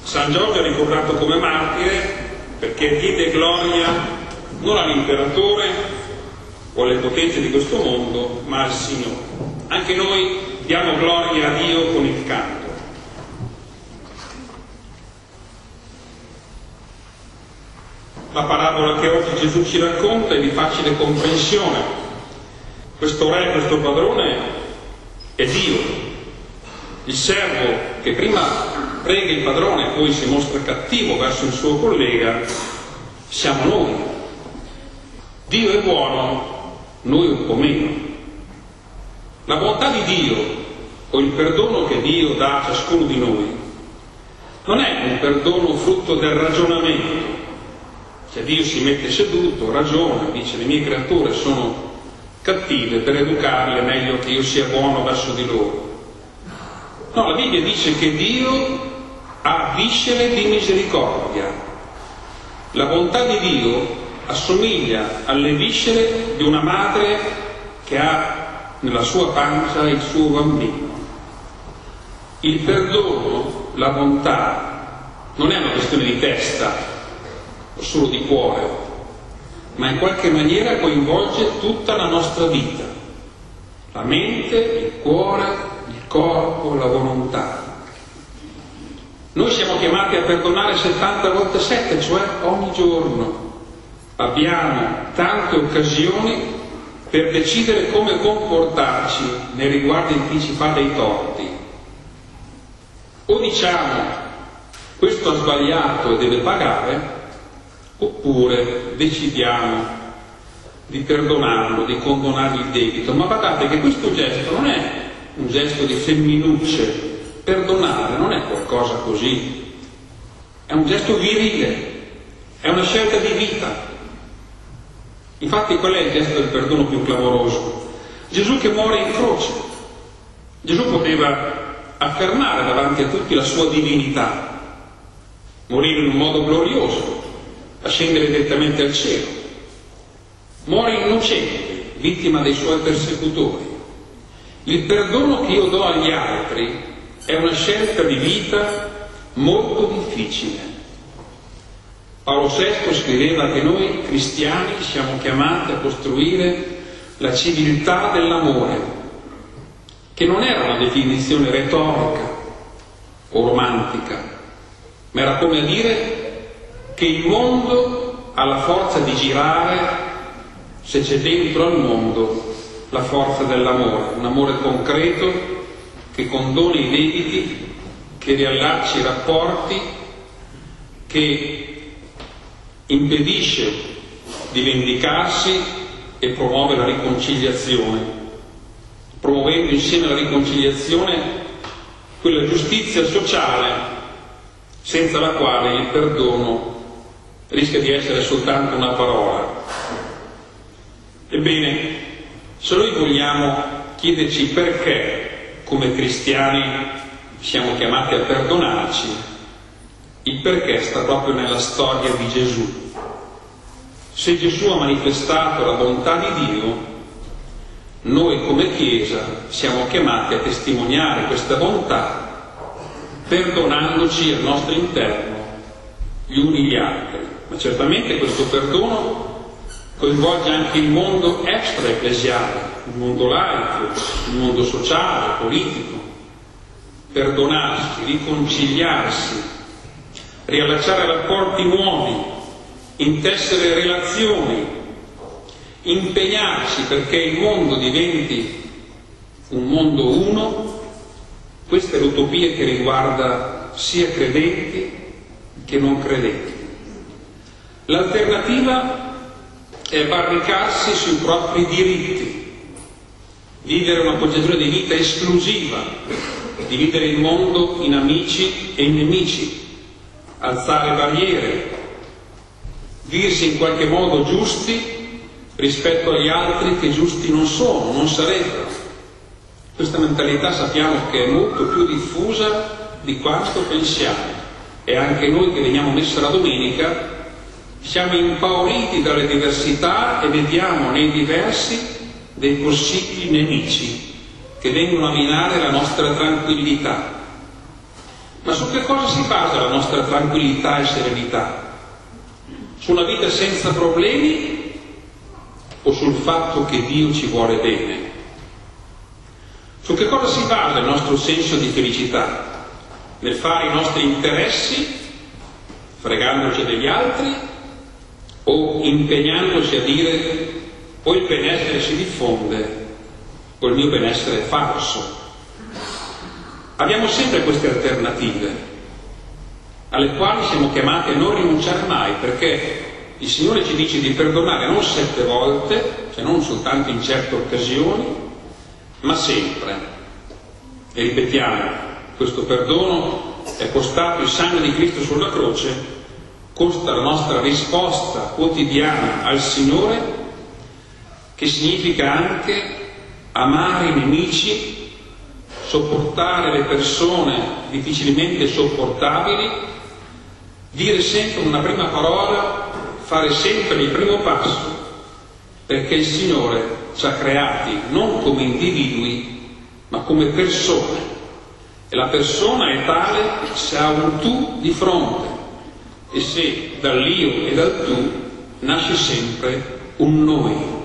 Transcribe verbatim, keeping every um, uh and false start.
San Giorgio è ricordato come martire perché diede gloria non all'imperatore o alle potenze di questo mondo, ma al Signore. Anche noi diamo gloria a Dio con il canto. La parabola che oggi Gesù ci racconta è di facile comprensione. Questo re, questo padrone è Dio. Il servo che prima prega il padrone e poi si mostra cattivo verso il suo collega siamo noi. Dio è buono, noi un po' meno. La bontà di Dio o il perdono che Dio dà a ciascuno di noi non è un perdono frutto del ragionamento. Cioè Dio si mette seduto, ragiona, dice: le mie creature sono cattive, per educarle è meglio che io sia buono verso di loro. No, la Bibbia dice che Dio ha viscere di misericordia. La bontà di Dio assomiglia alle viscere di una madre che ha nella sua pancia il suo bambino. Il perdono, la bontà, non è una questione di testa o solo di cuore, ma in qualche maniera coinvolge tutta la nostra vita, la mente, il cuore, il corpo, la volontà. Noi siamo chiamati a perdonare settanta volte sette, cioè ogni giorno. Abbiamo tante occasioni per decidere come comportarci nei riguardi di chi ci fa dei torti. O diciamo: questo ha sbagliato e deve pagare, oppure decidiamo di perdonarlo, di condonargli il debito. Ma badate che questo gesto non è un gesto di femminucce. Perdonare non è qualcosa così, è un gesto virile, è una scelta di vita. Infatti qual è il gesto del perdono più clamoroso? Gesù che muore in croce. Gesù poteva affermare davanti a tutti la sua divinità, morire in un modo glorioso, ascendere direttamente al cielo. Muore innocente, vittima dei suoi persecutori. Il perdono che io do agli altri è una scelta di vita molto difficile. Paolo sesto scriveva che noi cristiani siamo chiamati a costruire la civiltà dell'amore, che non era una definizione retorica o romantica, ma era come a dire che il mondo ha la forza di girare se c'è dentro al mondo la forza dell'amore, un amore concreto che condona i debiti, che riallaccia i rapporti, che impedisce di vendicarsi e promuove la riconciliazione, promuovendo insieme alla riconciliazione quella giustizia sociale senza la quale il perdono rischia di essere soltanto una parola. Ebbene, se noi vogliamo chiederci perché come cristiani siamo chiamati a perdonarci, il perché sta proprio nella storia di Gesù. Se Gesù ha manifestato la bontà di Dio, noi come Chiesa siamo chiamati a testimoniare questa bontà perdonandoci al nostro interno gli uni gli altri. Ma certamente questo perdono coinvolge anche il mondo extra-ecclesiale, il mondo laico, il mondo sociale, politico. Perdonarsi, riconciliarsi, riallacciare rapporti nuovi, intessere relazioni, impegnarsi perché il mondo diventi un mondo uno. Questa è l'utopia che riguarda sia credenti che non credenti. L'alternativa è barricarsi sui propri diritti, vivere una concezione di vita esclusiva, dividere il mondo in amici e in nemici, alzare barriere, dirsi in qualche modo giusti rispetto agli altri che giusti non sono, non sarebbero. Questa mentalità sappiamo che è molto più diffusa di quanto pensiamo, e anche noi che veniamo messa la domenica siamo impauriti dalle diversità e vediamo nei diversi dei possibili nemici che vengono a minare la nostra tranquillità. Ma su che cosa si basa la nostra tranquillità e serenità? Su una vita senza problemi o sul fatto che Dio ci vuole bene? Su che cosa si basa il nostro senso di felicità? Nel fare i nostri interessi, fregandoci degli altri, o impegnandoci a dire o il benessere si diffonde o il mio benessere è falso? Abbiamo sempre queste alternative alle quali siamo chiamati a non rinunciare mai, perché il Signore ci dice di perdonare non sette volte, cioè non soltanto in certe occasioni, ma sempre. E ripetiamo, questo perdono è costato il sangue di Cristo sulla croce, costa la nostra risposta quotidiana al Signore, che significa anche amare i nemici, sopportare le persone difficilmente sopportabili, dire sempre una prima parola, fare sempre il primo passo, perché il Signore ci ha creati non come individui, ma come persone. E la persona è tale se ha un tu di fronte, e se dall'io e dal tu nasce sempre un noi.